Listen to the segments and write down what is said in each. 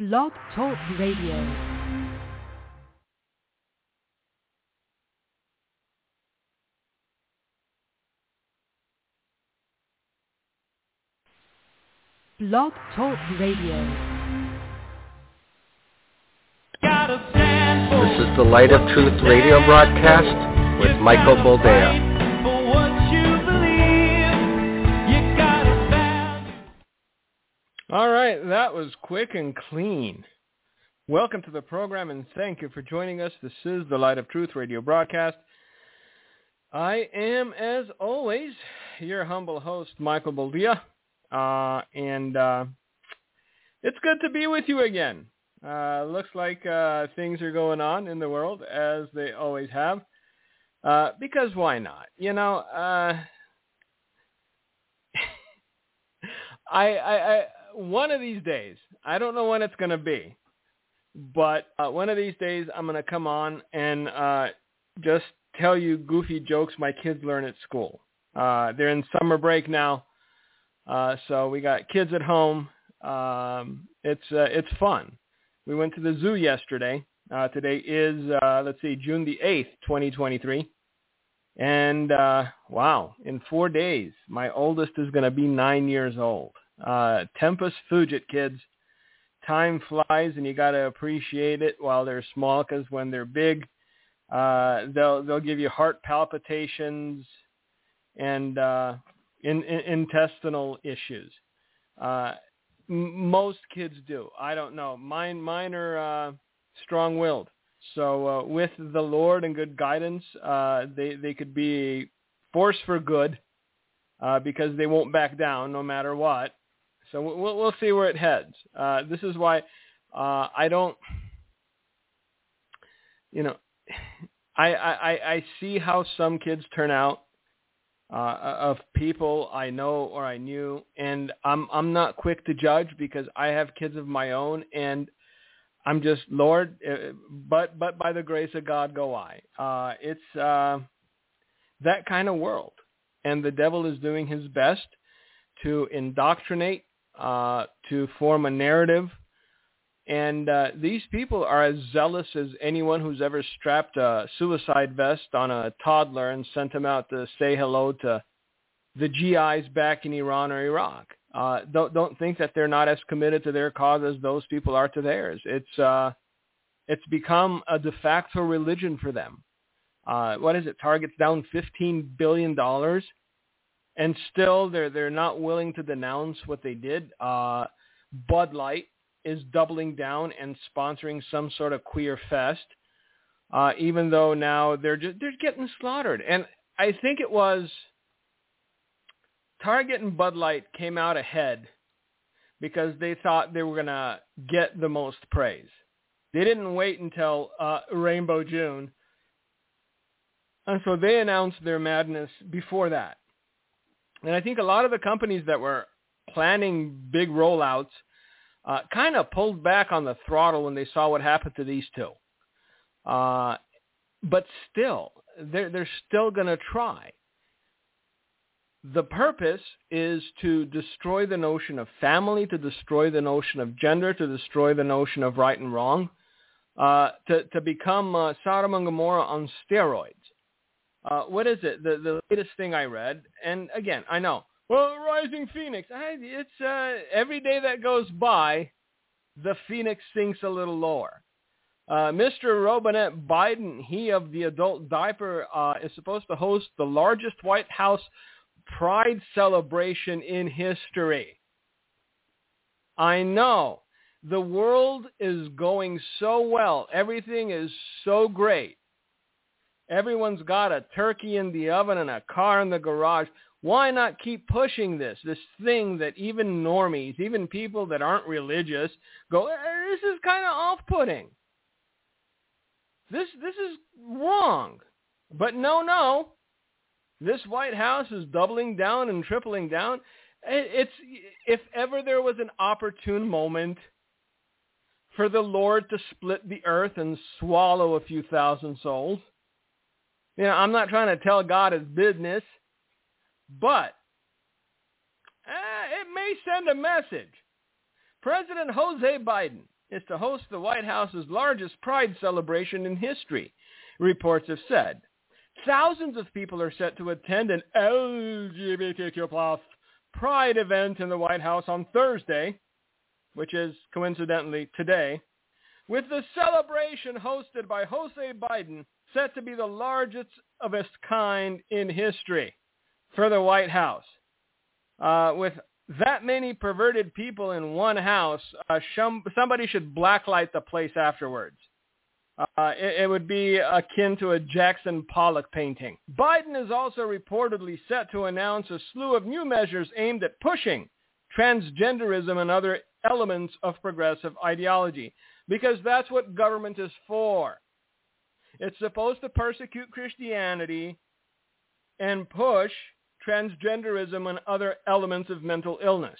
Blog Talk Radio. Blog Talk Radio. This is the Light of Truth radio broadcast with Michael Boldea. All right, that was quick and clean. Welcome to the program, and thank you for joining us. This is the Light of Truth radio broadcast. I am, as always, your humble host, Michael Boldea. And it's good to be with you again. Looks like things are going on in the world as they always have. Because why not? You know, I one of these days, I don't know when it's going to be, but one of these days I'm going to come on and just tell you goofy jokes my kids learn at school. They're in summer break now. So we got kids at home. It's fun. We went to the zoo yesterday. Today is, June the 8th, 2023. And, wow, in 4 days, my oldest is going to be 9 years old. Tempus fugit, kids. Time flies, and you got to appreciate it while they're small, because when they're big, they'll give you heart palpitations and, intestinal issues. Most kids do. I don't know. Mine are strong-willed. So with the Lord and good guidance, they could be a force for good because they won't back down no matter what. So we'll see where it heads. This is why I don't, I see how some kids turn out. Of people I know or I knew, and I'm not quick to judge because I have kids of my own, and I'm just, Lord, but by the grace of God go I. It's that kind of world, and the devil is doing his best to indoctrinate, to form a narrative, and these people are as zealous as anyone who's ever strapped a suicide vest on a toddler and sent him out to say hello to the GIs back in Iran or Iraq. Don't think that they're not as committed to their cause as those people are to theirs. It's become a de facto religion for them. What is it? Target's down $15 billion, and still they're not willing to denounce what they did. Bud Light is doubling down and sponsoring some sort of queer fest, even though now they're getting slaughtered. And I think it was Target and Bud Light came out ahead because they thought they were going to get the most praise. They didn't wait until Rainbow June, and so they announced their madness before that. And I think a lot of the companies that were planning big rollouts kind of pulled back on the throttle when they saw what happened to these two. But still, they're still going to try. The purpose is to destroy the notion of family, to destroy the notion of gender, to destroy the notion of right and wrong, to become Sodom and Gomorrah on steroids. What is it? The latest thing I read, and again, I know, well, Rising Phoenix. It's every day that goes by, the Phoenix sinks a little lower. Mr. Robinette Biden, he of the adult diaper, is supposed to host the largest White House Pride celebration in history. I know. The world is going so well. Everything is so great. Everyone's got a turkey in the oven and a car in the garage. Why not keep pushing this thing that even normies, even people that aren't religious, go, this is kind of off-putting. This is wrong. But no. This White House is doubling down and tripling down. It's, if ever there was an opportune moment for the Lord to split the earth and swallow a few thousand souls, I'm not trying to tell God his business, but it may send a message. President Jose Biden is to host the White House's largest Pride celebration in history, reports have said. Thousands of people are set to attend an LGBTQ+ Pride event in the White House on Thursday, which is coincidentally today, with the celebration hosted by Jose Biden set to be the largest of its kind in history for the White House. With that many perverted people in one house, somebody should blacklight the place afterwards. It would be akin to a Jackson Pollock painting. Biden is also reportedly set to announce a slew of new measures aimed at pushing transgenderism and other elements of progressive ideology, because that's what government is for. It's supposed to persecute Christianity and push transgenderism and other elements of mental illness.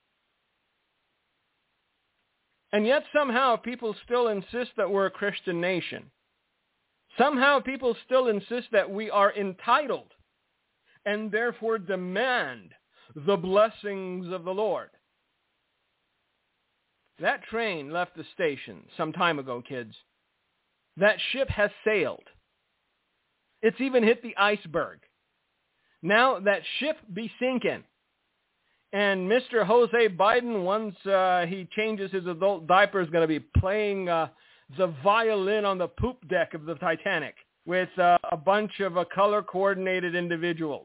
And yet somehow people still insist that we're a Christian nation. Somehow people still insist that we are entitled and therefore demand the blessings of the Lord. That train left the station some time ago, kids. That ship has sailed. It's even hit the iceberg. Now that ship be sinking. And Mr. Jose Biden, once he changes his adult diaper, is going to be playing the violin on the poop deck of the Titanic with a bunch of color-coordinated individuals.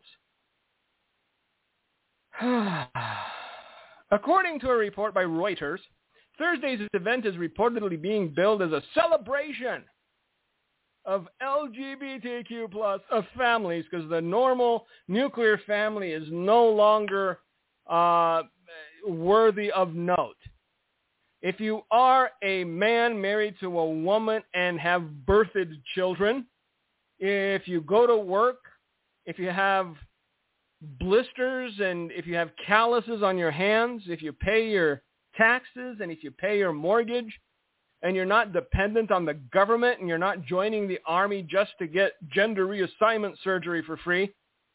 According to a report by Reuters, Thursday's event is reportedly being billed as a celebration of LGBTQ+ of families, because the normal nuclear family is no longer worthy of note. If you are a man married to a woman and have birthed children, if you go to work, if you have blisters and if you have calluses on your hands, if you pay your taxes and if you pay your mortgage, and you're not dependent on the government and you're not joining the army just to get gender reassignment surgery for free,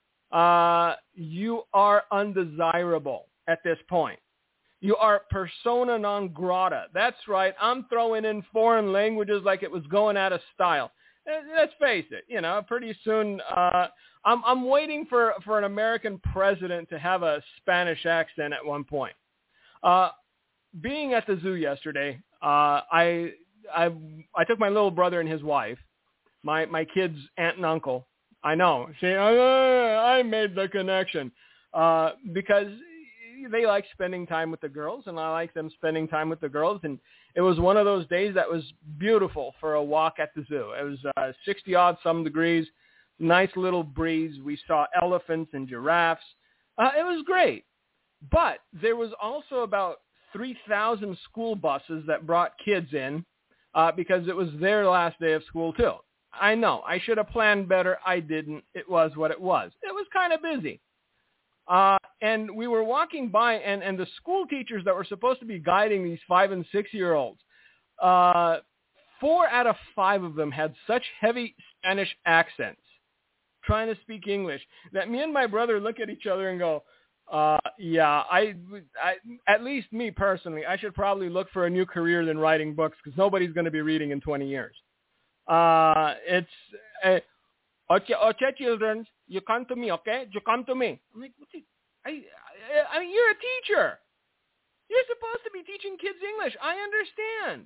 you are undesirable at this point. You are persona non grata. That's right. I'm throwing in foreign languages like it was going out of style. Let's face it, pretty soon I'm waiting for an American president to have a Spanish accent at one point. Being at the zoo yesterday, I took my little brother and his wife, my kid's aunt and uncle. I know. See, I made the connection because they like spending time with the girls, and I like them spending time with the girls. And it was one of those days that was beautiful for a walk at the zoo. It was 60-odd-some degrees, nice little breeze. We saw elephants and giraffes. It was great. But there was also about 3,000 school buses that brought kids in because it was their last day of school too. I know. I should have planned better. I didn't. It was what it was. It was kind of busy. And we were walking by, and the school teachers that were supposed to be guiding these 5- and 6-year-olds, 4 out of 5 of them had such heavy Spanish accents trying to speak English that me and my brother look at each other and go, yeah, I at least me personally, I should probably look for a new career than writing books, because nobody's going to be reading in 20 years. Okay, children, you come to me, okay? You come to me. I'm like, I mean, you're a teacher. You're supposed to be teaching kids English. I understand.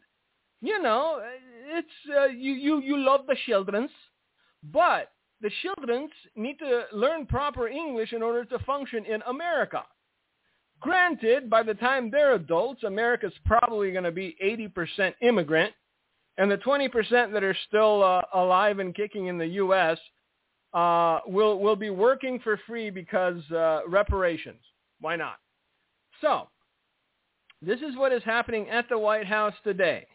It's you love the childrens, but the children need to learn proper English in order to function in America. Granted, by the time they're adults, America's probably going to be 80% immigrant, and the 20% that are still alive and kicking in the U.S. Will be working for free because reparations. Why not? So, this is what is happening at the White House today.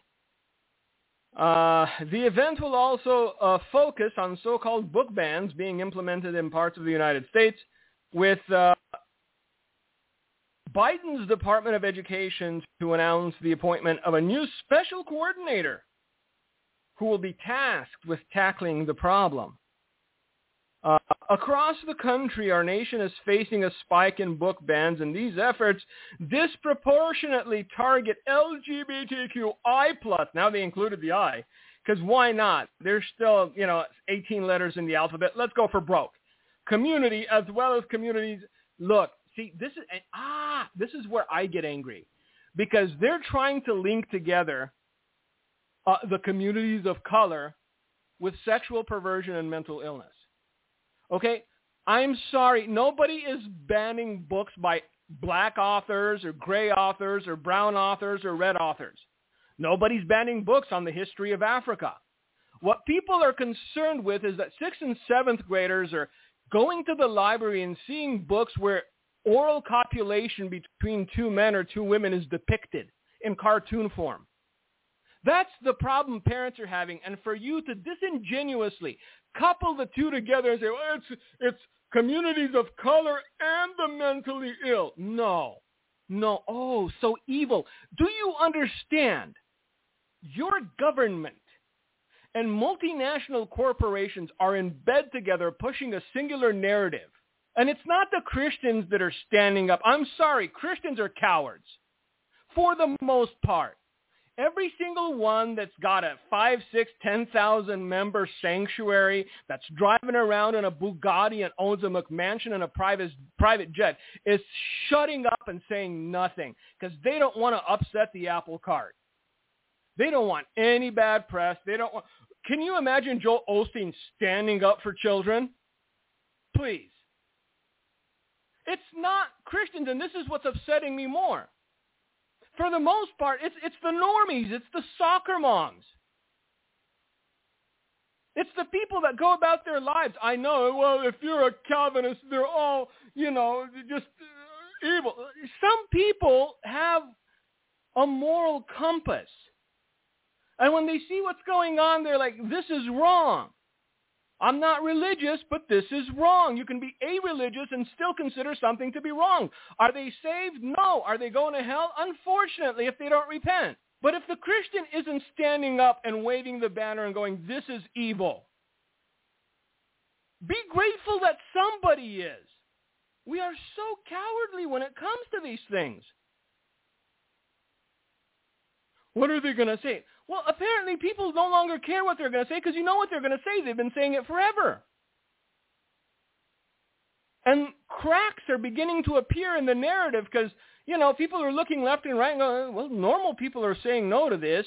The event will also focus on so-called book bans being implemented in parts of the United States, with Biden's Department of Education to announce the appointment of a new special coordinator who will be tasked with tackling the problem. Across the country, our nation is facing a spike in book bans, and these efforts disproportionately target LGBTQI+. Now they included the I, because why not? There's still, 18 letters in the alphabet. Let's go for broke. Community as well as communities. Look, see, this is where I get angry, because they're trying to link together the communities of color with sexual perversion and mental illness. Okay, I'm sorry. Nobody is banning books by black authors or gray authors or brown authors or red authors. Nobody's banning books on the history of Africa. What people are concerned with is that 6th and 7th graders are going to the library and seeing books where oral copulation between two men or two women is depicted in cartoon form. That's the problem parents are having. And for you to disingenuously couple the two together and say, well, it's communities of color and the mentally ill. No. Oh, so evil. Do you understand? Your government and multinational corporations are in bed together pushing a singular narrative. And it's not the Christians that are standing up. I'm sorry, Christians are cowards for the most part. Every single one that's got a 5, 6, 10,000 member sanctuary, that's driving around in a Bugatti and owns a McMansion and a private jet is shutting up and saying nothing because they don't want to upset the apple cart. They don't want any bad press. Can you imagine Joel Osteen standing up for children? Please. It's not Christians, and this is what's upsetting me more. For the most part, it's the normies. It's the soccer moms. It's the people that go about their lives. I know, well, if you're a Calvinist, they're all, just evil. Some people have a moral compass. And when they see what's going on, they're like, this is wrong. I'm not religious, but this is wrong. You can be a-religious and still consider something to be wrong. Are they saved? No. Are they going to hell? Unfortunately, if they don't repent. But if the Christian isn't standing up and waving the banner and going, this is evil, be grateful that somebody is. We are so cowardly when it comes to these things. What are they going to say? Well, apparently people no longer care what they're going to say because you know what they're going to say. They've been saying it forever. And cracks are beginning to appear in the narrative because, people are looking left and right and going, well, normal people are saying no to this.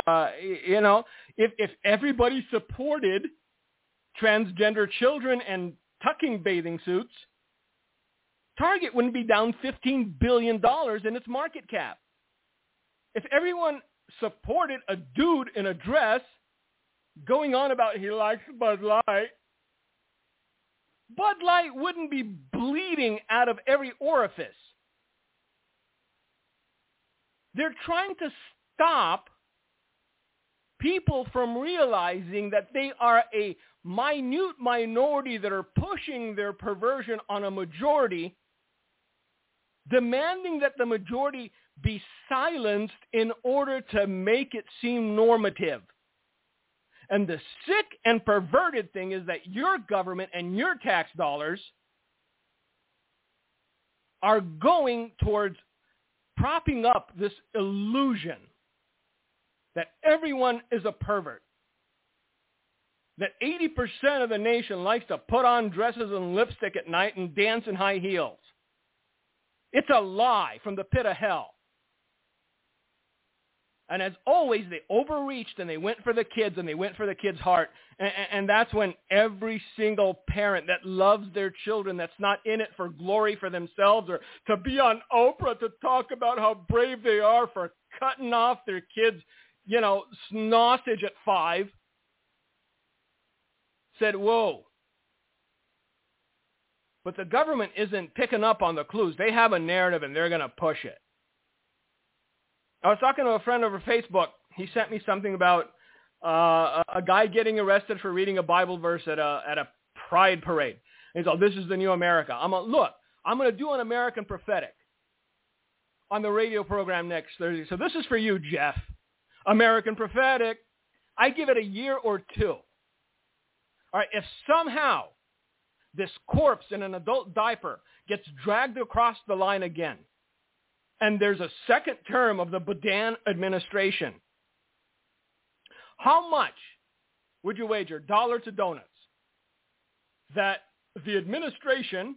If everybody supported transgender children and tucking bathing suits, Target wouldn't be down $15 billion in its market cap. If everyone supported a dude in a dress going on about he likes Bud Light, Bud Light wouldn't be bleeding out of every orifice. They're trying to stop people from realizing that they are a minute minority that are pushing their perversion on a majority, demanding that the majority be silenced in order to make it seem normative. And the sick and perverted thing is that your government and your tax dollars are going towards propping up this illusion that everyone is a pervert, that 80% of the nation likes to put on dresses and lipstick at night and dance in high heels. It's a lie from the pit of hell. And as always, they overreached and they went for the kids and they went for the kids' heart. And that's when every single parent that loves their children, that's not in it for glory for themselves or to be on Oprah to talk about how brave they are for cutting off their kids' snossage at 5, said, whoa. But the government isn't picking up on the clues. They have a narrative and they're going to push it. I was talking to a friend over Facebook. He sent me something about a guy getting arrested for reading a Bible verse at a pride parade. And he's like, this is the new America. I'm going to do an American Prophetic on the radio program next Thursday. So this is for you, Jeff. American Prophetic. I give it a year or 2. All right, if somehow this corpse in an adult diaper gets dragged across the line again. And there's a second term of the Boudin administration. How much would you wager, dollar to donuts, that the administration,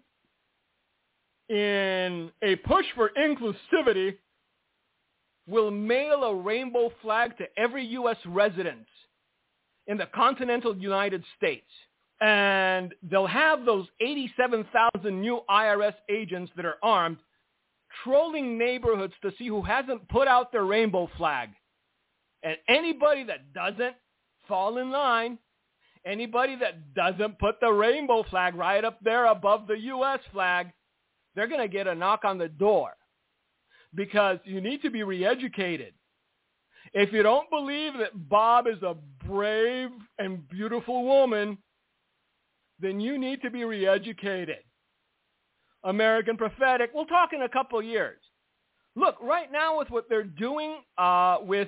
in a push for inclusivity, will mail a rainbow flag to every U.S. resident in the continental United States? And they'll have those 87,000 new IRS agents that are armed trolling neighborhoods to see who hasn't put out their rainbow flag. And anybody that doesn't fall in line, anybody that doesn't put the rainbow flag right up there above the U.S. flag, they're going to get a knock on the door, because you need to be re-educated. If you don't believe that Bob is a brave and beautiful woman, then you need to be re-educated. American Prophetic, we'll talk in a couple of years. Look, right now with what they're doing with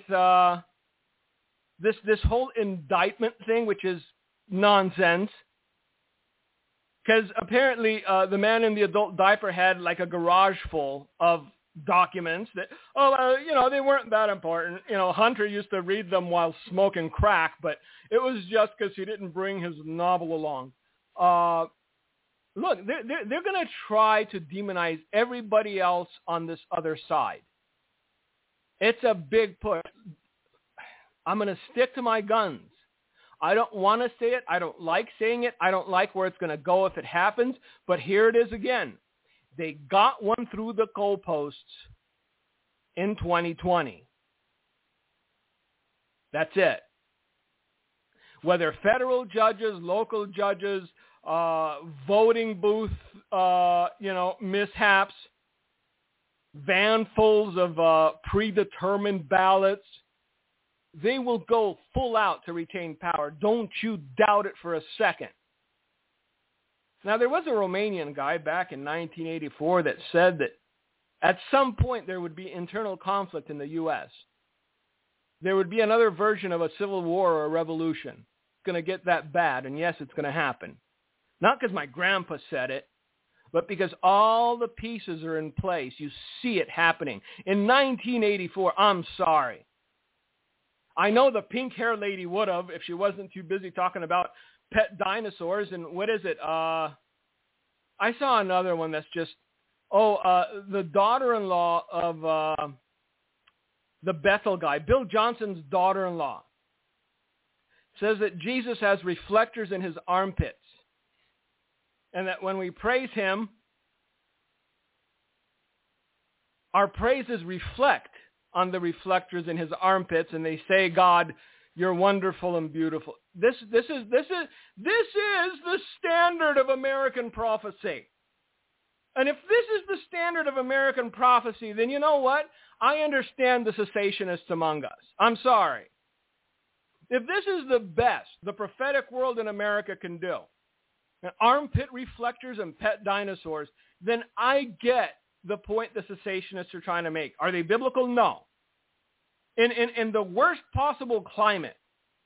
this whole indictment thing, which is nonsense, because apparently the man in the adult diaper had like a garage full of documents that, they weren't that important. Hunter used to read them while smoking crack, but it was just because he didn't bring his novel along. Look, they're going to try to demonize everybody else on this other side. It's a big push. I'm going to stick to my guns. I don't want to say it. I don't like saying it. I don't like where it's going to go if it happens. But here it is again. They got one through the goalposts in 2020. That's it. Whether federal judges, local judges, voting booth, mishaps, vanfuls of predetermined ballots, they will go full out to retain power. Don't you doubt it for a second. Now, there was a Romanian guy back in 1984 that said that at some point there would be internal conflict in the U.S. There would be another version of a civil war or a revolution. It's going to get that bad, and yes, it's going to happen. Not because my grandpa said it, but because all the pieces are in place. You see it happening. In 1984, I'm sorry. I know the pink-haired lady would have if she wasn't too busy talking about pet dinosaurs. And what is it? I saw another one that's just, the daughter-in-law of the Bethel guy, Bill Johnson's daughter-in-law, says that Jesus has reflectors in his armpits. And that when we praise him, our praises reflect on the reflectors in his armpits, and they say, God, you're wonderful and beautiful. This is the standard of American prophecy. And if this is the standard of American prophecy, then you know what? I understand the cessationists among us. I'm sorry. If this is the best the prophetic world in America can do, armpit reflectors and pet dinosaurs, then I get the point the cessationists are trying to make. Are they biblical? No. In the worst possible climate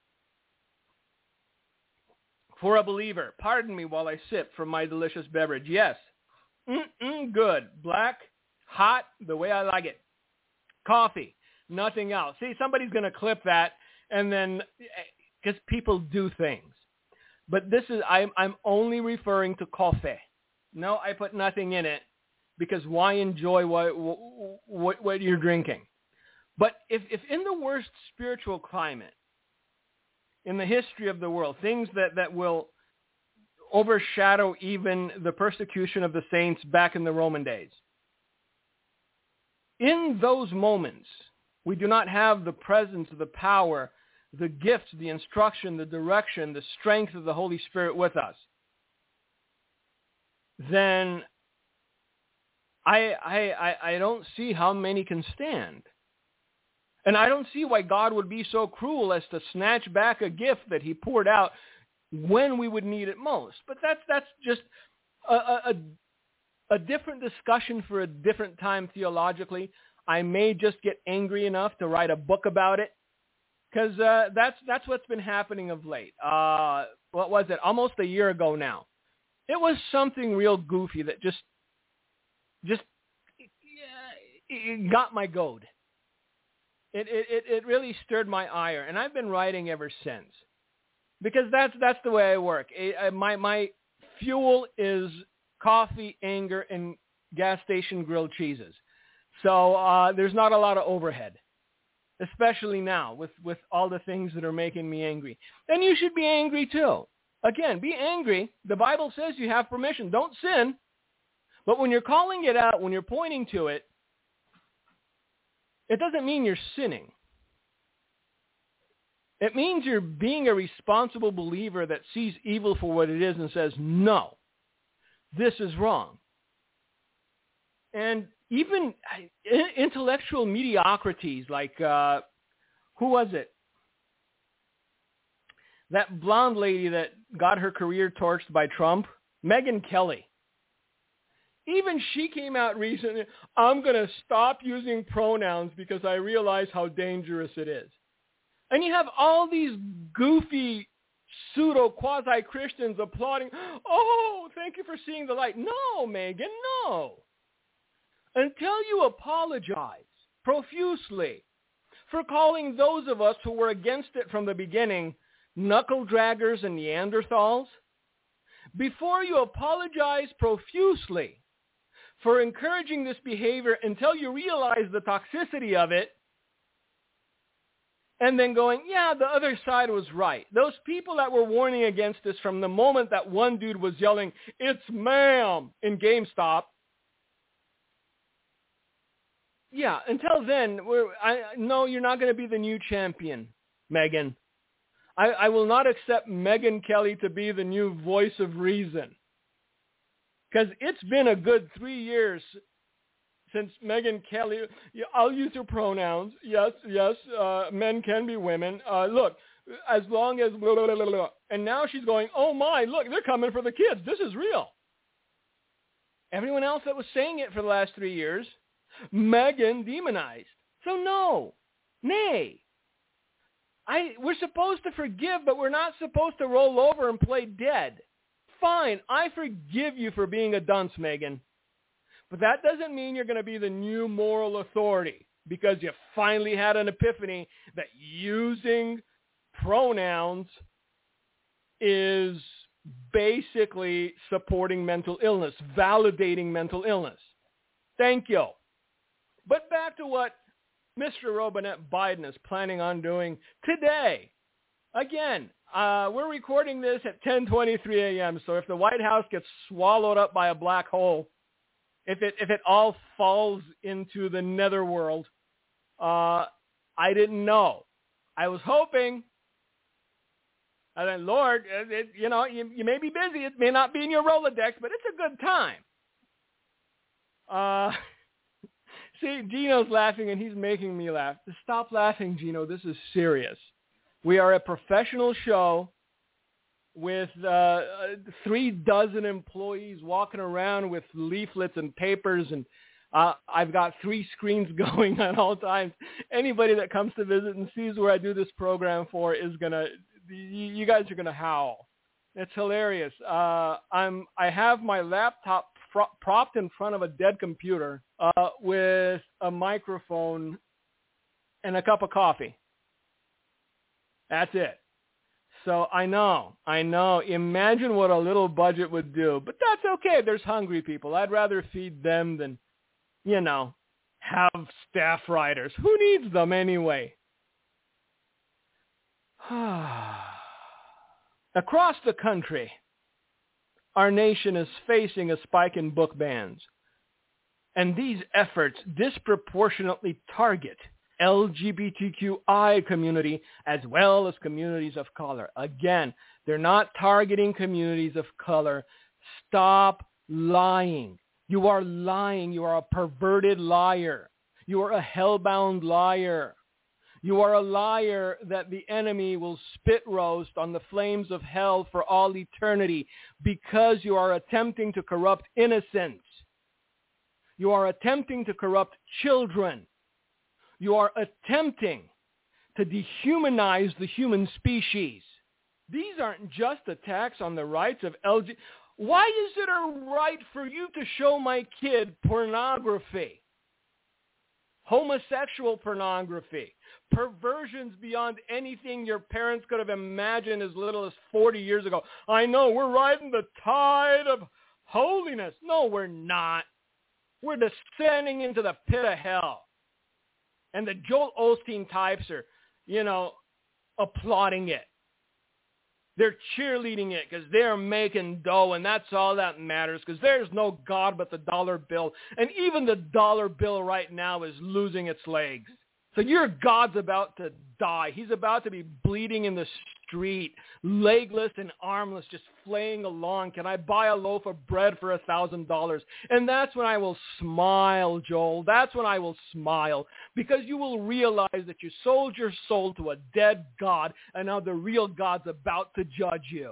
for a believer, pardon me while I sip from my delicious beverage. Yes. Good. Black, hot, the way I like it. Coffee, nothing else. See, somebody's going to clip that, and then, because people do things. But this is, I'm only referring to coffee. No, I put nothing in it, because why enjoy what you're drinking? But if in the worst spiritual climate in the history of the world, things that will overshadow even the persecution of the saints back in the Roman days, in those moments, we do not have the presence, the power, the gifts, the instruction, the direction, the strength of the Holy Spirit with us, then I don't see how many can stand. And I don't see why God would be so cruel as to snatch back a gift that he poured out when we would need it most. But that's just a different discussion for a different time theologically. I may just get angry enough to write a book about it, because that's what's been happening of late. What was it? Almost a year ago now. It was something real goofy that just it got my goat. It really stirred my ire, and I've been writing ever since. Because that's the way I work. My fuel is coffee, anger, and gas station grilled cheeses. So there's not a lot of overhead, especially now with all the things that are making me angry. And you should be angry too. Again, be angry. The Bible says you have permission. Don't sin. But when you're calling it out, when you're pointing to it, it doesn't mean you're sinning. It means you're being a responsible believer that sees evil for what it is and says, no, this is wrong. And even intellectual mediocrities like, who was it? That blonde lady that got her career torched by Trump, Megyn Kelly. Even she came out recently, I'm going to stop using pronouns because I realize how dangerous it is. And you have all these goofy pseudo-quasi-Christians applauding, oh, thank you for seeing the light. No, Megan, no. Until you apologize profusely for calling those of us who were against it from the beginning knuckle-draggers and Neanderthals, before you apologize profusely for encouraging this behavior until you realize the toxicity of it, and then going, yeah, the other side was right. Those people that were warning against this from the moment that one dude was yelling, it's ma'am, in GameStop. Yeah, until then, no, you're not going to be the new champion, Megan. I will not accept Megyn Kelly to be the new voice of reason. Because it's been a good 3 years since Megyn Kelly, I'll use her pronouns. Yes, men can be women. Look, as long as blah, blah, blah, blah. And now she's going, oh my, look, they're coming for the kids. This is real. Everyone else that was saying it for the last 3 years, Megyn demonized. So no, nay. We're supposed to forgive, but we're not supposed to roll over and play dead. Fine, I forgive you for being a dunce, Megan. But that doesn't mean you're going to be the new moral authority because you finally had an epiphany that using pronouns is basically supporting mental illness, validating mental illness. Thank you. But back to what Mr. Robinette Biden is planning on doing today. Again, we're recording this at 10:23 a.m., so if the White House gets swallowed up by a black hole, if it all falls into the netherworld, I didn't know. I was hoping. And then, Lord, you may be busy. It may not be in your Rolodex, but it's a good time. See, Gino's laughing, and he's making me laugh. Stop laughing, Gino. This is serious. We are a professional show with 36 employees walking around with leaflets and papers, and I've got 3 screens going at all times. Anybody that comes to visit and sees where I do this program for is you guys are gonna howl. It's hilarious. I have my laptop propped in front of a dead computer with a microphone and a cup of coffee. That's it. So I know. Imagine what a little budget would do. But that's okay. There's hungry people. I'd rather feed them than, have staff writers. Who needs them anyway? Across the country, our nation is facing a spike in book bans. And these efforts disproportionately target LGBTQI community as well as communities of color. Again, they're not targeting communities of color. Stop lying. You are lying. You are a perverted liar. You are a hellbound liar. You are a liar that the enemy will spit roast on the flames of hell for all eternity because you are attempting to corrupt innocence. You are attempting to corrupt children. You are attempting to dehumanize the human species. These aren't just attacks on the rights of Why is it a right for you to show my kid pornography? Homosexual pornography. Perversions beyond anything your parents could have imagined as little as 40 years ago. I know, we're riding the tide of holiness. No, we're not. We're descending into the pit of hell. And the Joel Osteen types are, applauding it. They're cheerleading it because they're making dough, and that's all that matters, because there's no God but the dollar bill. And even the dollar bill right now is losing its legs. So your God's about to die. He's about to be bleeding in the street, legless and armless, just flaying along. Can I buy a loaf of bread for $1,000? And that's when I will smile, Joel. That's when I will smile, because you will realize that you sold your soul to a dead God, and now the real God's about to judge you.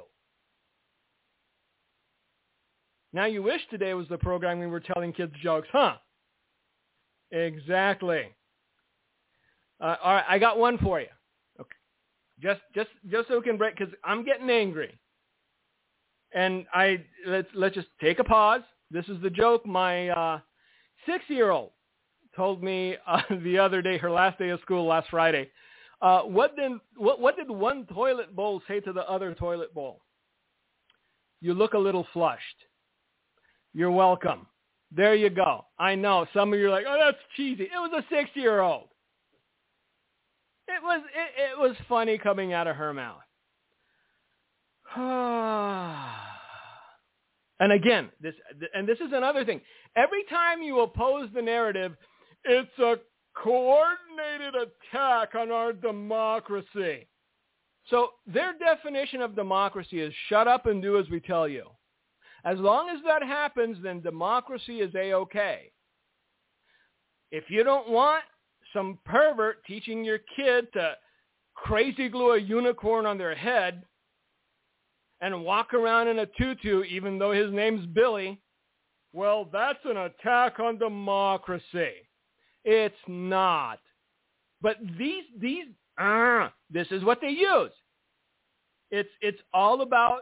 Now you wish today was the program we were telling kids jokes, huh? Exactly. All right, I got one for you. Okay, just so we can break, because I'm getting angry, and let's just take a pause. This is the joke my 6-year-old told me the other day, her last day of school last Friday. What did one toilet bowl say to the other toilet bowl? You look a little flushed. You're welcome. There you go. I know some of you are like, oh, that's cheesy. It was a 6-year-old. It was funny coming out of her mouth. And again, this is another thing. Every time you oppose the narrative, it's a coordinated attack on our democracy. So their definition of democracy is shut up and do as we tell you. As long as that happens, then democracy is A-okay. If you don't want some pervert teaching your kid to crazy glue a unicorn on their head and walk around in a tutu even though his name's Billy, well, that's an attack on democracy. It's not. But this is what they use. It's all about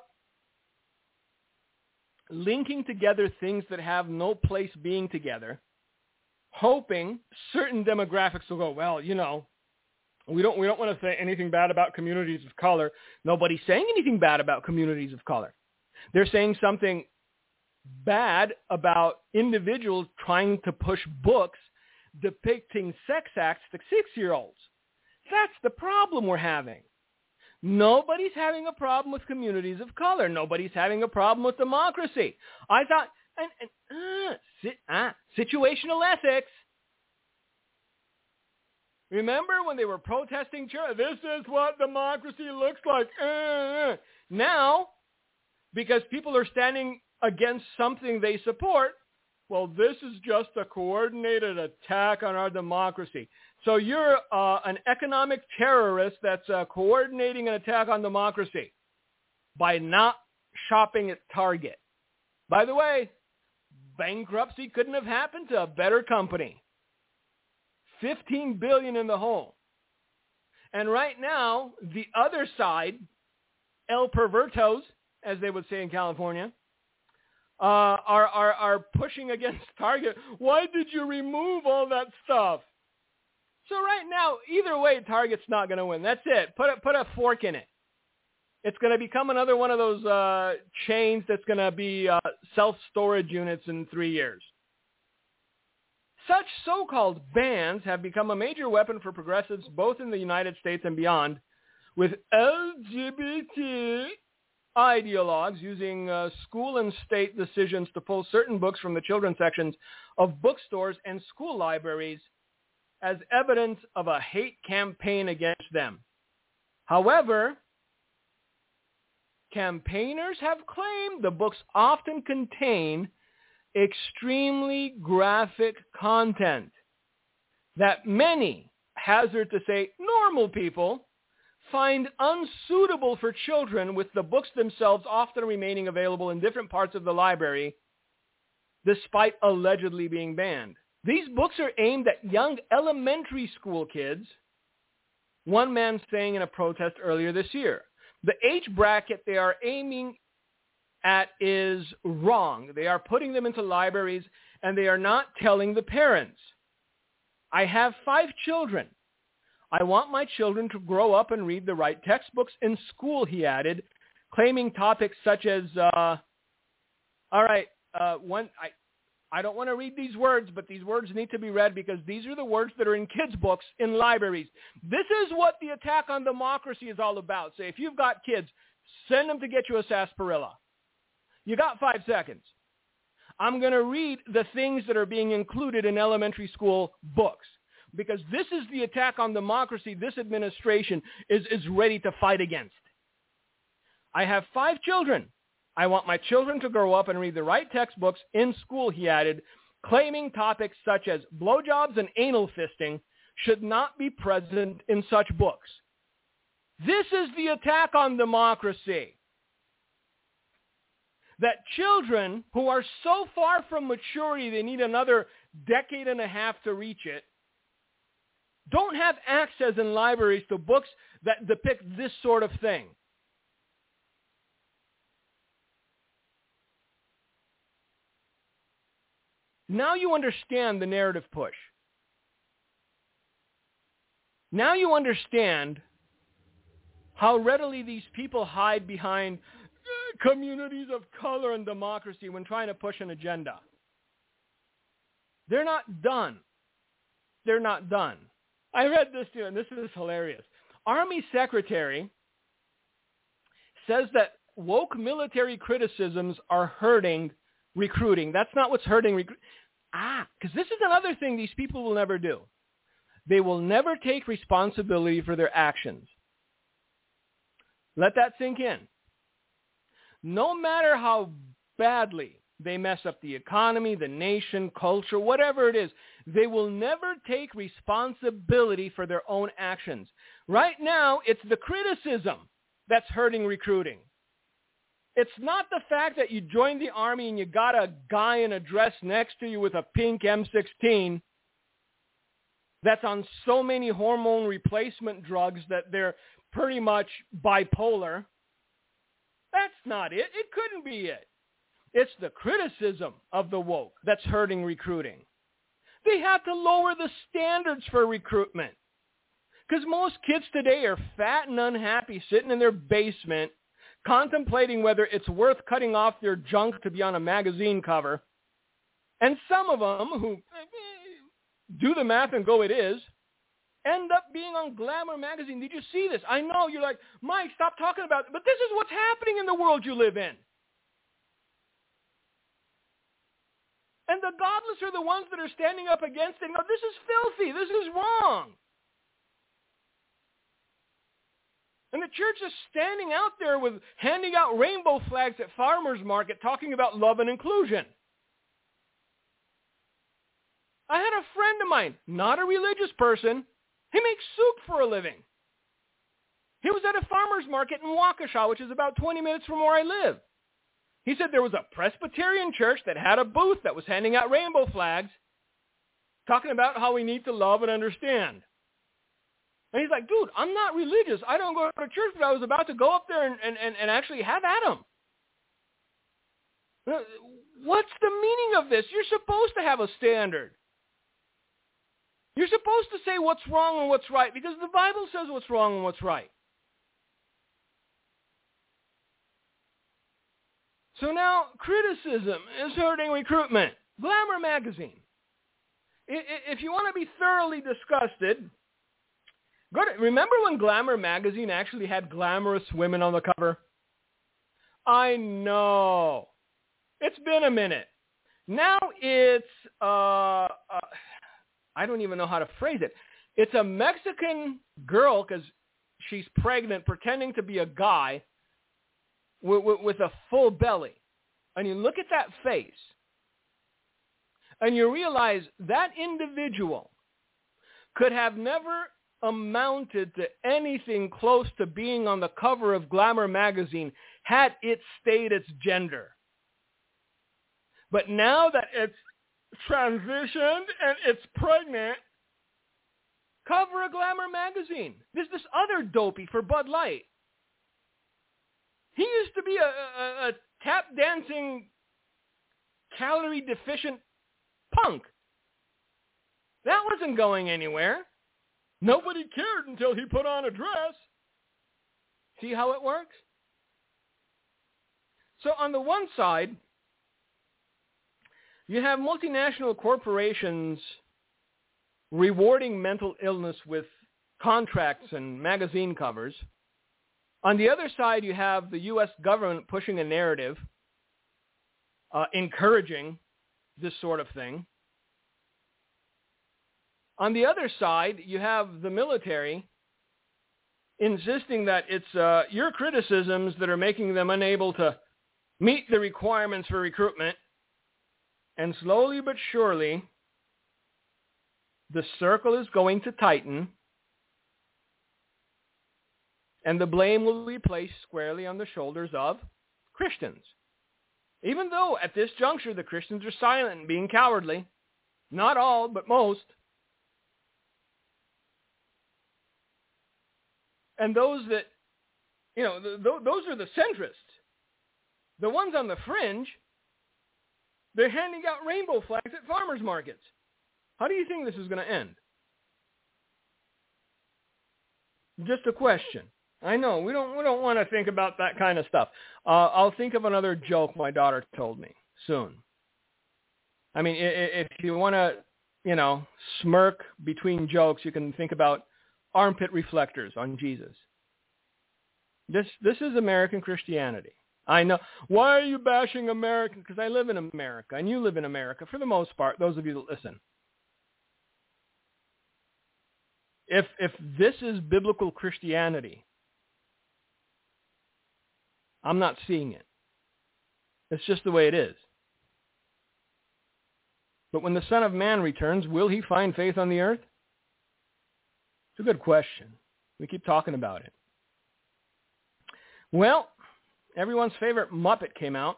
linking together things that have no place being together, hoping certain demographics will go, well, we don't want to say anything bad about communities of color. Nobody's saying anything bad about communities of color. They're saying something bad about individuals trying to push books depicting sex acts to 6-year-olds. That's the problem we're having. Nobody's having a problem with communities of color. Nobody's having a problem with democracy. I thought, situational ethics. Remember when they were protesting, this is what democracy looks like. Now, because people are standing against something they support, well, this is just a coordinated attack on our democracy. So you're an economic terrorist that's coordinating an attack on democracy by not shopping at Target. By the way, bankruptcy couldn't have happened to a better company. $15 billion in the hole. And right now, the other side, El Pervertos, as they would say in California, are pushing against Target. Why did you remove all that stuff? So right now, either way, Target's not going to win. That's it. Put a fork in it. It's going to become another one of those chains that's going to be self-storage units in 3 years. Such so-called bans have become a major weapon for progressives both in the United States and beyond, with LGBT ideologues using school and state decisions to pull certain books from the children's sections of bookstores and school libraries as evidence of a hate campaign against them. However, campaigners have claimed the books often contain extremely graphic content that many, hazard to say normal people, find unsuitable for children, with the books themselves often remaining available in different parts of the library despite allegedly being banned. These books are aimed at young elementary school kids, one man saying in a protest earlier this year. The age bracket they are aiming at is wrong. They are putting them into libraries, and they are not telling the parents. I have 5 children. I want my children to grow up and read the right textbooks in school, he added, claiming topics such as, I don't want to read these words, but these words need to be read because these are the words that are in kids' books in libraries. This is what the attack on democracy is all about. So if you've got kids, send them to get you a sarsaparilla. You got 5 seconds. I'm going to read the things that are being included in elementary school books because this is the attack on democracy this administration is ready to fight against. I have 5 children. I want my children to grow up and read the right textbooks in school, he added, claiming topics such as blowjobs and anal fisting should not be present in such books. This is the attack on democracy. That children who are so far from maturity they need another decade and a half to reach it don't have access in libraries to books that depict this sort of thing. Now you understand the narrative push. Now you understand how readily these people hide behind communities of color and democracy when trying to push an agenda. They're not done. They're not done. I read this too, and this is hilarious. Army Secretary says that woke military criticisms are hurting recruiting. That's not what's hurting recruiting. Because this is another thing these people will never do. They will never take responsibility for their actions. Let that sink in. No matter how badly they mess up the economy, the nation, culture, whatever it is, they will never take responsibility for their own actions. Right now, it's the criticism that's hurting recruiting. It's not the fact that you joined the Army and you got a guy in a dress next to you with a pink M16 that's on so many hormone replacement drugs that they're pretty much bipolar. That's not it. It couldn't be it. It's the criticism of the woke that's hurting recruiting. They have to lower the standards for recruitment because most kids today are fat and unhappy sitting in their basement contemplating whether it's worth cutting off their junk to be on a magazine cover. And some of them who do the math and go, it is, end up being on Glamour magazine. Did you see this? I know. You're like, Mike, stop talking about it. But this is what's happening in the world you live in. And the godless are the ones that are standing up against it and go, this is filthy. This is wrong. And the church is standing out there with handing out rainbow flags at farmers market talking about love and inclusion. I had a friend of mine, not a religious person. He makes soup for a living. He was at a farmer's market in Waukesha, which is about 20 minutes from where I live. He said there was a Presbyterian church that had a booth that was handing out rainbow flags, talking about how we need to love and understand. And he's like, dude, I'm not religious. I don't go to church, but I was about to go up there and actually have at him. What's the meaning of this? You're supposed to have a standard. You're supposed to say what's wrong and what's right because the Bible says what's wrong and what's right. So now criticism is hurting recruitment. Glamour magazine. If you want to be thoroughly disgusted, remember when Glamour magazine actually had glamorous women on the cover? I know. It's been a minute. Now it's, I don't even know how to phrase it. It's a Mexican girl because she's pregnant pretending to be a guy with a full belly. And you look at that face and you realize that individual could have never amounted to anything close to being on the cover of Glamour magazine had it stayed its gender. But now that it's transitioned and it's pregnant, cover of Glamour magazine. There's this other dopey for Bud Light. He used to be a tap dancing, calorie deficient punk. That wasn't going anywhere. Nobody cared until he put on a dress. See how it works? So on the one side, you have multinational corporations rewarding mental illness with contracts and magazine covers. On the other side, you have the U.S. government pushing a narrative, encouraging this sort of thing. On the other side, you have the military insisting that it's your criticisms that are making them unable to meet the requirements for recruitment. And slowly but surely, the circle is going to tighten, and the blame will be placed squarely on the shoulders of Christians. Even though at this juncture the Christians are silent and being cowardly, not all, but most. And those that, those are the centrists. The ones on the fringe, they're handing out rainbow flags at farmers markets. How do you think this is going to end? Just a question. I know we don't want to think about that kind of stuff. I'll think of another joke my daughter told me soon. I mean, if you want to, smirk between jokes, you can think about armpit reflectors on Jesus. This is American Christianity. I know. Why are you bashing America? Because I live in America, and you live in America for the most part, those of you that listen. If this is biblical Christianity, I'm not seeing it. It's just the way it is. But when the Son of Man returns, will he find faith on the earth? It's a good question. We keep talking about it. Well, everyone's favorite Muppet came out.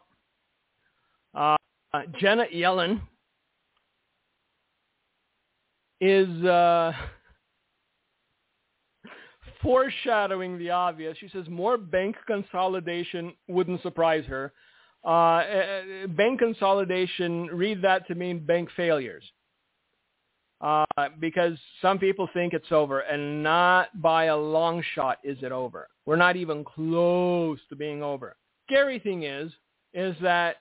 Janet Yellen is foreshadowing the obvious. She says more bank consolidation wouldn't surprise her. Bank consolidation, read that to mean bank failures. Because some people think it's over, and not by a long shot is it over. We're not even close to being over. Scary thing is that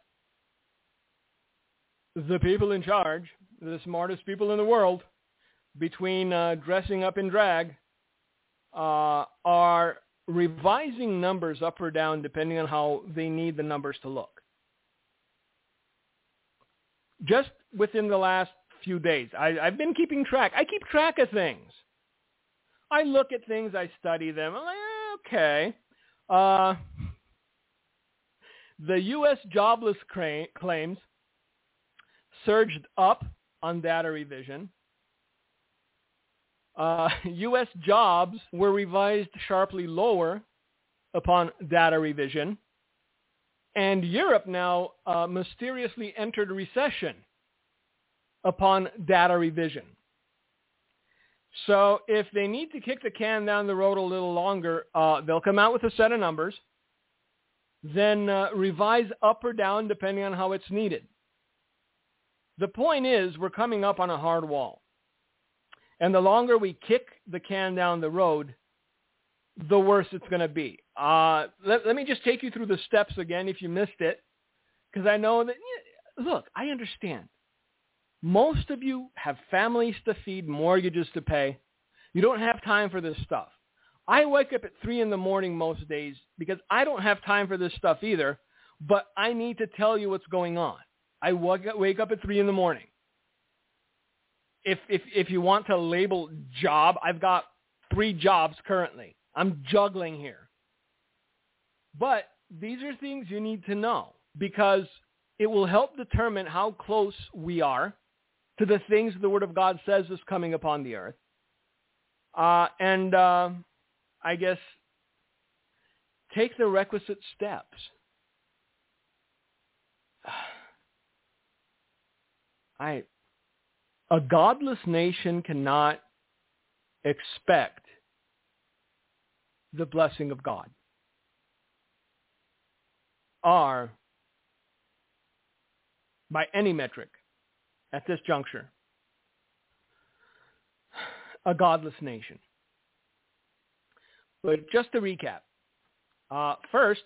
the people in charge, the smartest people in the world, between dressing up in drag, are revising numbers up or down depending on how they need the numbers to look. Just within the last few days, I've been keeping track. I keep track of things. I look at things, I study them. I'm like, okay. The U.S. jobless claims surged up on data revision. U.S. jobs were revised sharply lower upon data revision. And Europe now mysteriously entered recession upon data revision. So if they need to kick the can down the road a little longer, they'll come out with a set of numbers, then revise up or down depending on how it's needed. The point is we're coming up on a hard wall. And the longer we kick the can down the road, the worse it's going to be. Let me just take you through the steps again if you missed it, because I know that, look, I understand. Most of you have families to feed, mortgages to pay. You don't have time for this stuff. I wake up at 3 a.m. most days because I don't have time for this stuff either, but I need to tell you what's going on. I wake up at 3 a.m. If you want to label job, I've got 3 jobs currently. I'm juggling here. But these are things you need to know because it will help determine how close we are to the things the Word of God says is coming upon the earth. I guess take the requisite steps. A godless nation cannot expect the blessing of God. Are by any metric at this juncture. A godless nation. But just to recap, first,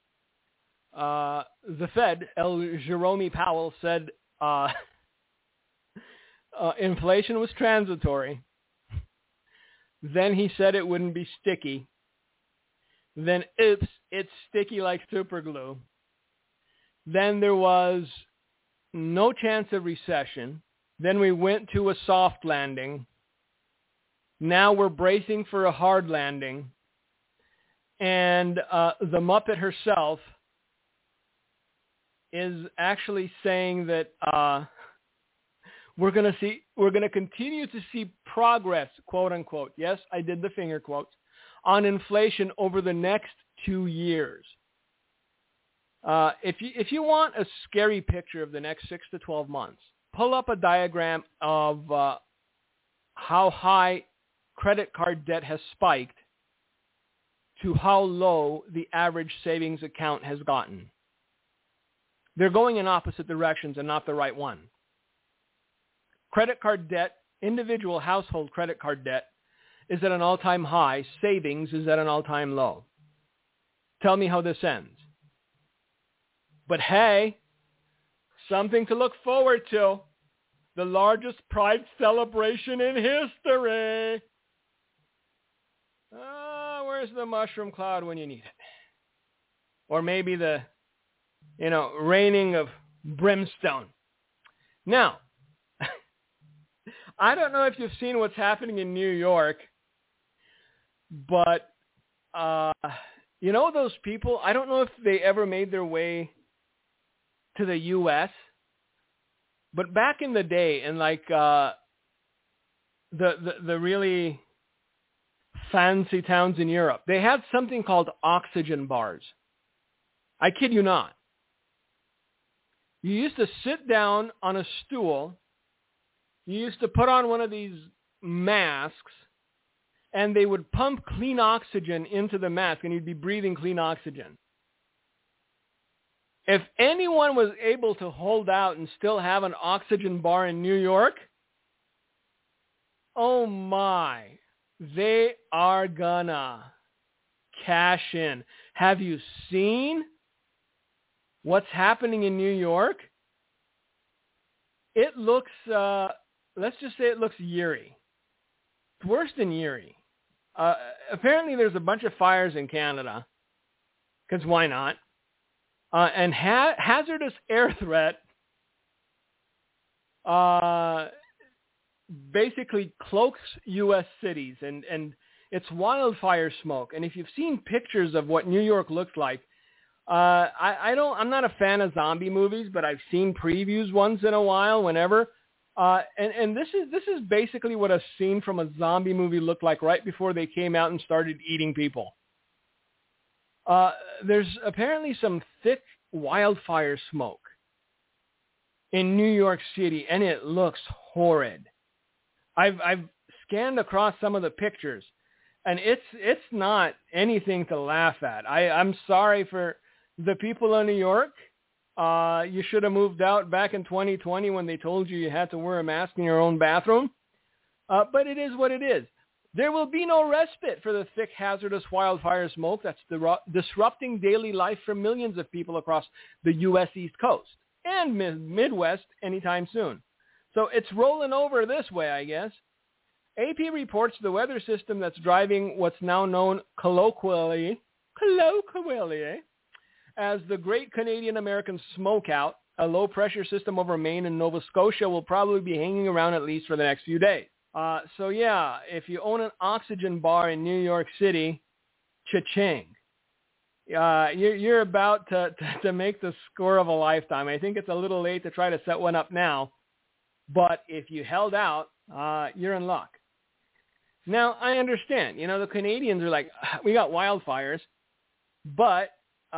the Fed, Jerome Powell, said inflation was transitory. Then he said it wouldn't be sticky. Then, oops, it's sticky like super glue. Then there was no chance of recession. Then we went to a soft landing. Now we're bracing for a hard landing. And the Muppet herself is actually saying that we're going to continue to see progress, quote unquote. Yes, I did the finger quotes, on inflation over the next 2 years. If you want a scary picture of the next 6 to 12 months, pull up a diagram of how high credit card debt has spiked to how low the average savings account has gotten. They're going in opposite directions and not the right one. Credit card debt, individual household credit card debt, is at an all-time high. Savings is at an all-time low. Tell me how this ends. But hey, something to look forward to. The largest Pride celebration in history. Where's the mushroom cloud when you need it? Or maybe the, raining of brimstone. Now, I don't know if you've seen what's happening in New York, but, those people, I don't know if they ever made their way to the U.S., but back in the day, in the really fancy towns in Europe, they had something called oxygen bars. I kid you not. You used to sit down on a stool. You used to put on one of these masks, and they would pump clean oxygen into the mask, and you'd be breathing clean oxygen. If anyone was able to hold out and still have an oxygen bar in New York, oh my, they are gonna cash in. Have you seen what's happening in New York? It looks, let's just say it looks eerie. It's worse than eerie. Apparently there's a bunch of fires in Canada, because why not? And hazardous air threat basically cloaks U.S. cities, and it's wildfire smoke. And if you've seen pictures of what New York looks like, I'm not a fan of zombie movies, but I've seen previews once in a while, whenever. And this is basically what a scene from a zombie movie looked like right before they came out and started eating people. There's apparently some thick wildfire smoke in New York City, and it looks horrid. I've scanned across some of the pictures, and it's not anything to laugh at. I'm sorry for the people in New York. You should have moved out back in 2020 when they told you had to wear a mask in your own bathroom. But it is what it is. There will be no respite for the thick, hazardous wildfire smoke that's disrupting daily life for millions of people across the U.S. East Coast and Midwest anytime soon. So it's rolling over this way, I guess. AP reports the weather system that's driving what's now known colloquially as the Great Canadian American Smokeout, a low-pressure system over Maine and Nova Scotia, will probably be hanging around at least for the next few days. So yeah, if you own an oxygen bar in New York City, cha-ching. You're about to make the score of a lifetime. I think it's a little late to try to set one up now, but if you held out, you're in luck. Now, I understand. The Canadians are like, we got wildfires, but,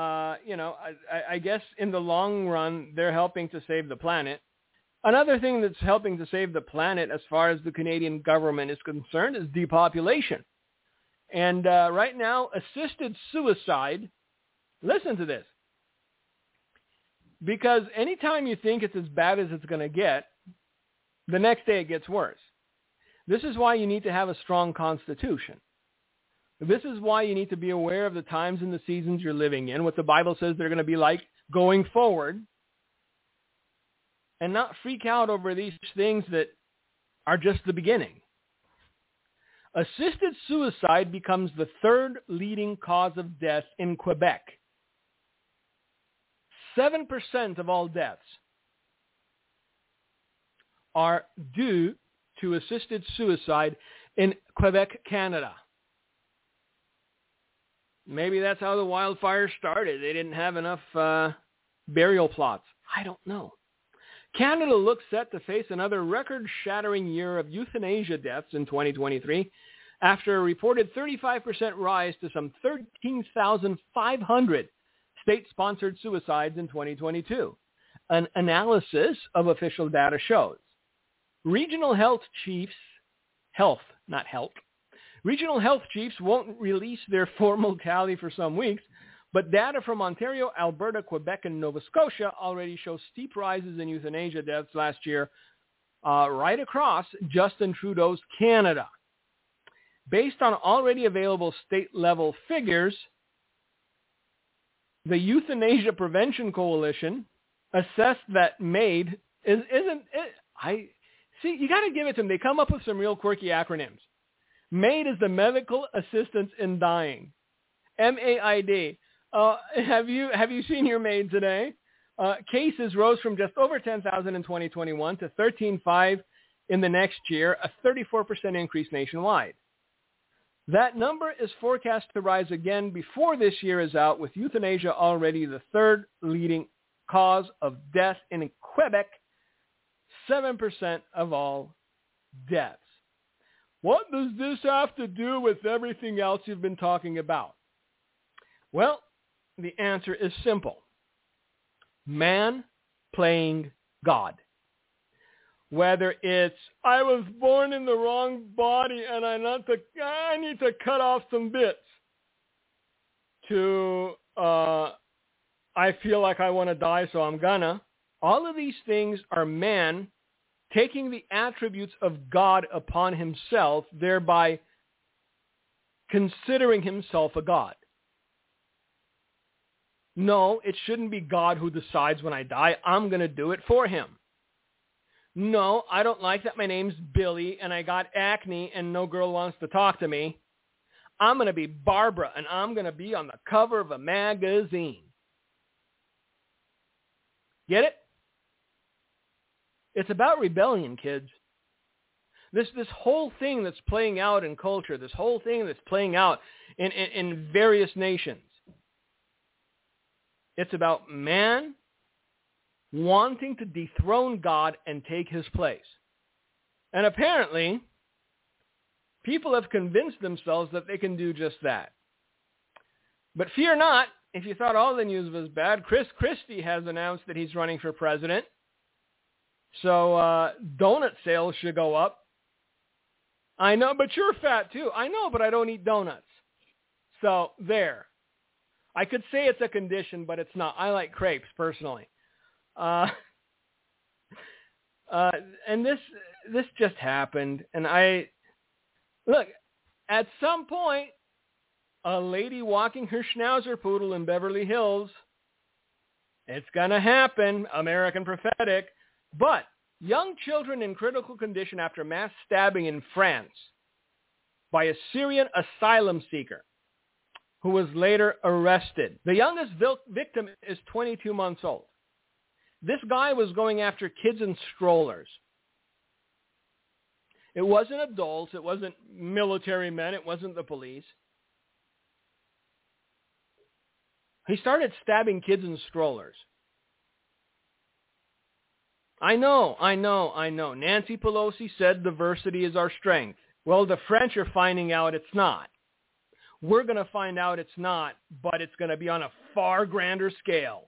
I guess in the long run, they're helping to save the planet. Another thing that's helping to save the planet as far as the Canadian government is concerned is depopulation. And right now, assisted suicide, listen to this, Because anytime you think it's as bad as it's going to get, the next day it gets worse. This is why you need to have a strong constitution. This is why you need to be aware of the times and the seasons you're living in, what the Bible says they're going to be like going forward, and not freak out over these things that are just the beginning. Assisted suicide becomes the third leading cause of death in Quebec. 7% of all deaths are due to assisted suicide in Quebec, Canada. Maybe that's how the wildfires started. They didn't have enough burial plots. I don't know. Canada looks set to face another record-shattering year of euthanasia deaths in 2023 after a reported 35% rise to some 13,500 state-sponsored suicides in 2022. An analysis of official data shows. Regional health chiefs won't release their formal tally for some weeks, but data from Ontario, Alberta, Quebec, and Nova Scotia already show steep rises in euthanasia deaths last year right across Justin Trudeau's Canada. Based on already available state-level figures, the Euthanasia Prevention Coalition assessed that MAID you got to give it to them. They come up with some real quirky acronyms. MAID is the Medical Assistance in Dying. MAID. Have you seen your MAID today? Cases rose from just over 10,000 in 2021 to 13,500 in the next year, a 34% increase nationwide. That number is forecast to rise again before this year is out, with euthanasia already the third leading cause of death in Quebec, 7% of all deaths. What does this have to do with everything else you've been talking about? Well, the answer is simple. Man playing God. Whether it's, I was born in the wrong body and I need to cut off some bits, to I feel like I want to die, so I'm gonna. All of these things are man taking the attributes of God upon himself, thereby considering himself a God. No, it shouldn't be God who decides when I die. I'm going to do it for him. No, I don't like that my name's Billy and I got acne and no girl wants to talk to me. I'm going to be Barbara and I'm going to be on the cover of a magazine. Get it? It's about rebellion, kids. This whole thing that's playing out in culture, this whole thing that's playing out in various nations, it's about man wanting to dethrone God and take his place. And apparently, people have convinced themselves that they can do just that. But fear not, if you thought all the news was bad, Chris Christie has announced that he's running for president. So donut sales should go up. I know, but you're fat too. I know, but I don't eat donuts. So there. I could say it's a condition, but it's not. I like crepes personally. And this just happened. And look, at some point, a lady walking her Schnauzer poodle in Beverly Hills, it's going to happen, American prophetic. But young children in critical condition after mass stabbing in France by a Syrian asylum seeker who was later arrested. The youngest victim is 22 months old. This guy was going after kids in strollers. It wasn't adults. It wasn't military men. It wasn't the police. He started stabbing kids in strollers. I know. Nancy Pelosi said diversity is our strength. Well, the French are finding out it's not. We're going to find out it's not, but it's going to be on a far grander scale.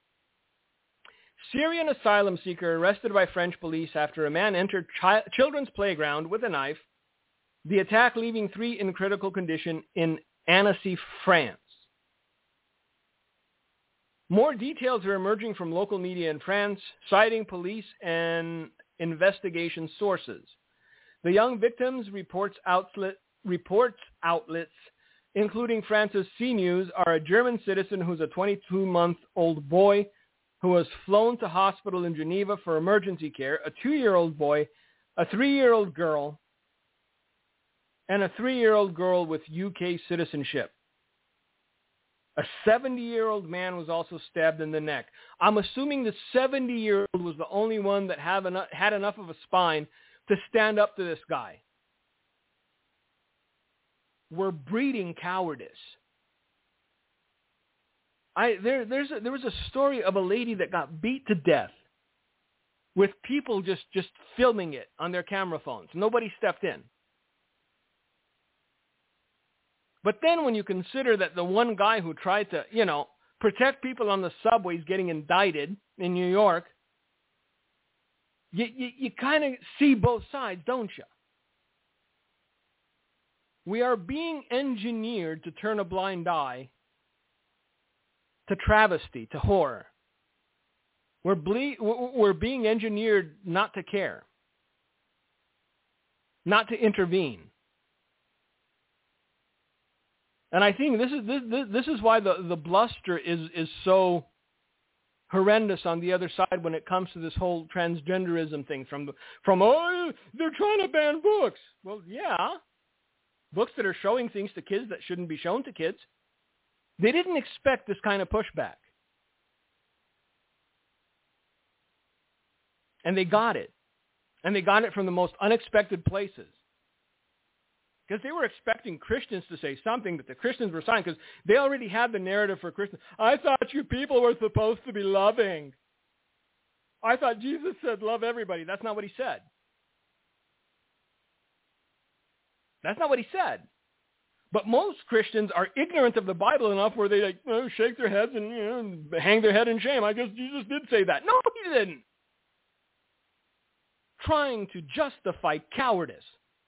Syrian asylum seeker arrested by French police after a man entered children's playground with a knife. The attack leaving 3 in critical condition in Annecy, France. More details are emerging from local media in France, citing police and investigation sources. The young victims, reports outlets, including France's CNews, are a German citizen who's a 22-month-old boy who was flown to hospital in Geneva for emergency care, a 2-year-old boy, a 3-year-old girl, and a 3-year-old girl with UK citizenship. A 70-year-old man was also stabbed in the neck. I'm assuming the 70-year-old was the only one that had enough of a spine to stand up to this guy. We're breeding cowardice. There was a story of a lady that got beat to death with people just filming it on their camera phones. Nobody stepped in. But then when you consider that the one guy who tried to, protect people on the subways getting indicted in New York, you kind of see both sides, don't you? We are being engineered to turn a blind eye to travesty, to horror. We're being engineered not to care, not to intervene. And I think this is why the bluster is so horrendous on the other side when it comes to this whole transgenderism thing. From they're trying to ban books. Well, yeah, books that are showing things to kids that shouldn't be shown to kids. They didn't expect this kind of pushback, and they got it, and they got it from the most unexpected places. Because they were expecting Christians to say something, but the Christians were silent because they already had the narrative for Christians. I thought you people were supposed to be loving. I thought Jesus said love everybody. That's not what he said. That's not what he said. But most Christians are ignorant of the Bible enough where they shake their heads and hang their head in shame. I guess Jesus did say that. No, he didn't. Trying to justify cowardice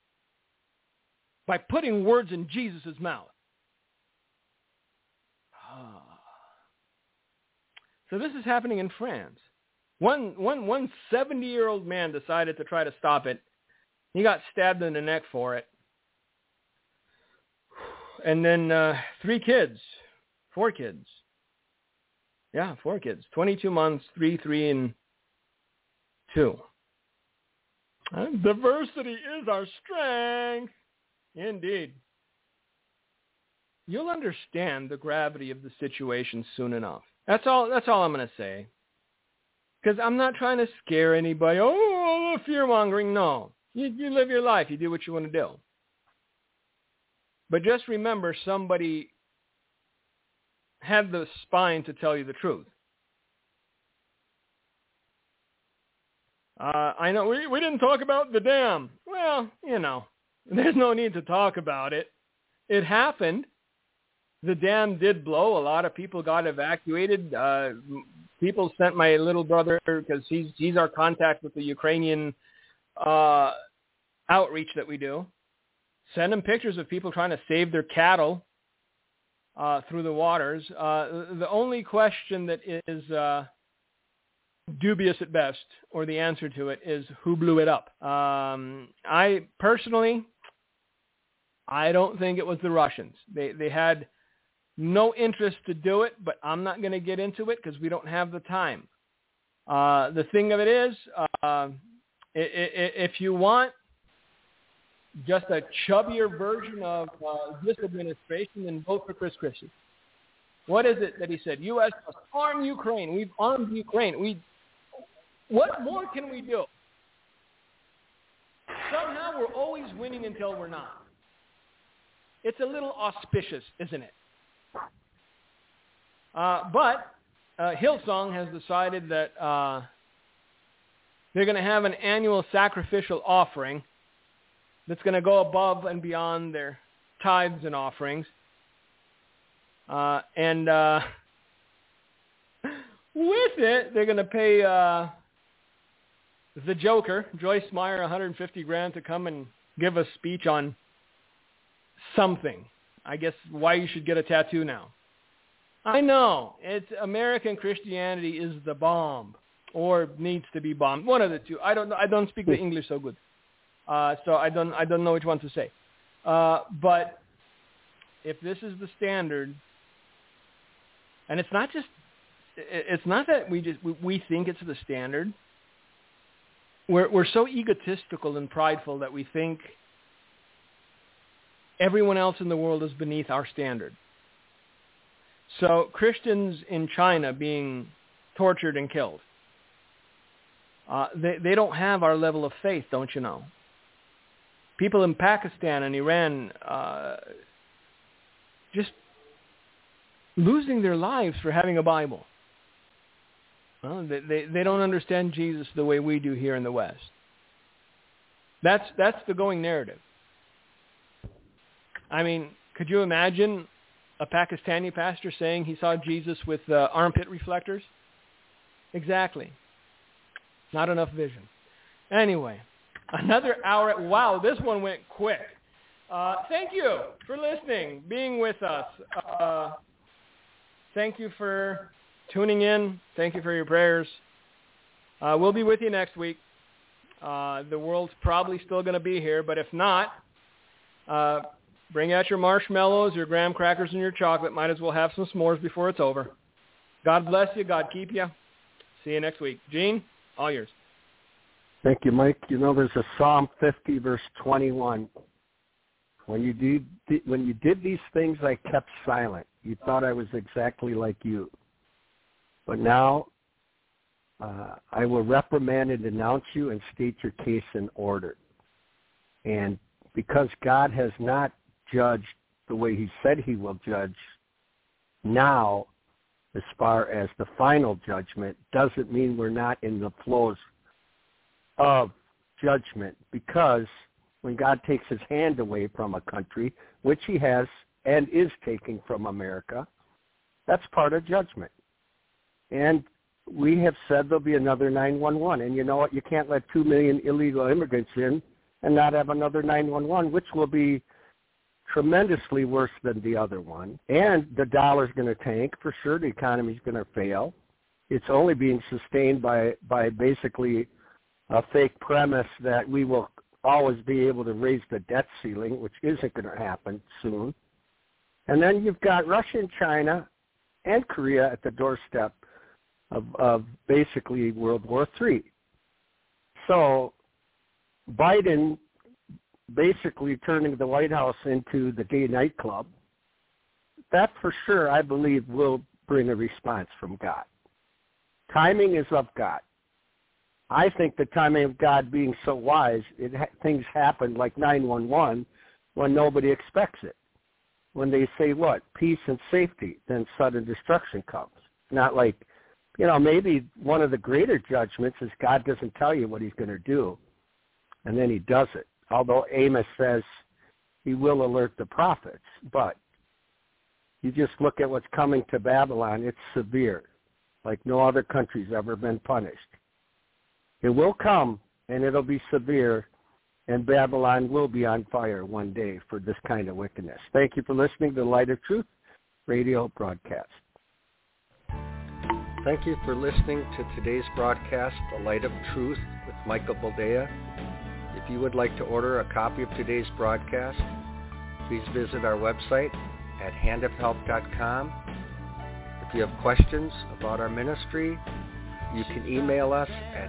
by putting words in Jesus' mouth. So this is happening in France. One 70-year-old man decided to try to stop it. He got stabbed in the neck for it. And then 4 kids. Yeah, 4 kids. 22 months, 3, and 2. Diversity is our strength. Indeed. You'll understand the gravity of the situation soon enough. That's all I'm going to say. Because I'm not trying to scare anybody. Oh, fear-mongering. No. You live your life. You do what you want to do. But just remember, somebody had the spine to tell you the truth. I know we didn't talk about the dam. Well, there's no need to talk about it. It happened. The dam did blow. A lot of people got evacuated. People sent my little brother, because he's our contact with the Ukrainian outreach that we do. Send him pictures of people trying to save their cattle through the waters. The only question that is dubious at best, or the answer to it, is who blew it up. I don't think it was the Russians. They had no interest to do it, but I'm not going to get into it because we don't have the time. The thing of it is, if you want just a chubbier version of this administration, then vote for Chris Christie. What is it that he said? U.S. must arm Ukraine. We've armed Ukraine. What more can we do? Somehow we're always winning until we're not. It's a little auspicious, isn't it? But Hillsong has decided that they're going to have an annual sacrificial offering that's going to go above and beyond their tithes and offerings. And with it, they're going to pay the Joker, Joyce Meyer, $150,000 to come and give a speech on something. I guess why you should get a tattoo now. I know. It's American Christianity is the bomb, or needs to be bombed. One of the two. I don't know. I don't speak the English so good, so I don't know which one to say. But if this is the standard, and it's not that we think it's the standard. We're so egotistical and prideful that we think everyone else in the world is beneath our standard. So Christians in China being tortured and killed, they don't have our level of faith, don't you know? People in Pakistan and Iran just losing their lives for having a Bible. Well, they don't understand Jesus the way we do here in the West. That's the going narrative. I mean, could you imagine a Pakistani pastor saying he saw Jesus with armpit reflectors? Exactly. Not enough vision. Anyway, another hour. Wow, this one went quick. Thank you for listening, being with us. Thank you for tuning in. Thank you for your prayers. We'll be with you next week. The world's probably still going to be here, but if not, bring out your marshmallows, your graham crackers, and your chocolate. Might as well have some s'mores before it's over. God bless you. God keep you. See you next week. Gene, all yours. Thank you, Mike. You know, there's a Psalm 50, verse 21. When you did these things, I kept silent. You thought I was exactly like you. But now I will reprimand and denounce you and state your case in order. And because God has not judged the way he said he will judge now, as far as the final judgment, doesn't mean we're not in the flows of judgment, because when God takes his hand away from a country, which he has and is taking from America, that's part of judgment. And we have said there'll be another 9/11. And you know what? You can't let 2 million illegal immigrants in and not have another 9/11, which will be tremendously worse than the other one. And the dollar's going to tank for sure. The economy's going to fail. It's only being sustained by basically a fake premise that we will always be able to raise the debt ceiling, which isn't going to happen soon. And then you've got Russia and China and Korea at the doorstep of basically World War III. So Biden basically turning the White House into the gay nightclub, that for sure, I believe, will bring a response from God. Timing is of God. I think the timing of God being so wise, things happen like 9/11 when nobody expects it. When they say what? Peace and safety, then sudden destruction comes. Not like, maybe one of the greater judgments is God doesn't tell you what he's going to do, and then he does it. Although Amos says he will alert the prophets. But you just look at what's coming to Babylon, it's severe, like no other country's ever been punished. It will come, and it'll be severe, and Babylon will be on fire one day for this kind of wickedness. Thank you for listening to the Light of Truth radio broadcast. Thank you for listening to today's broadcast, The Light of Truth with Michael Boldea. If you would like to order a copy of today's broadcast, please visit our website at handofhelp.com. If you have questions about our ministry, you can email us at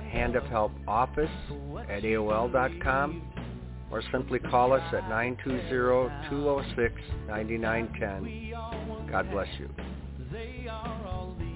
handofhelpoffice@aol.com or simply call us at 920-206-9910. God bless you.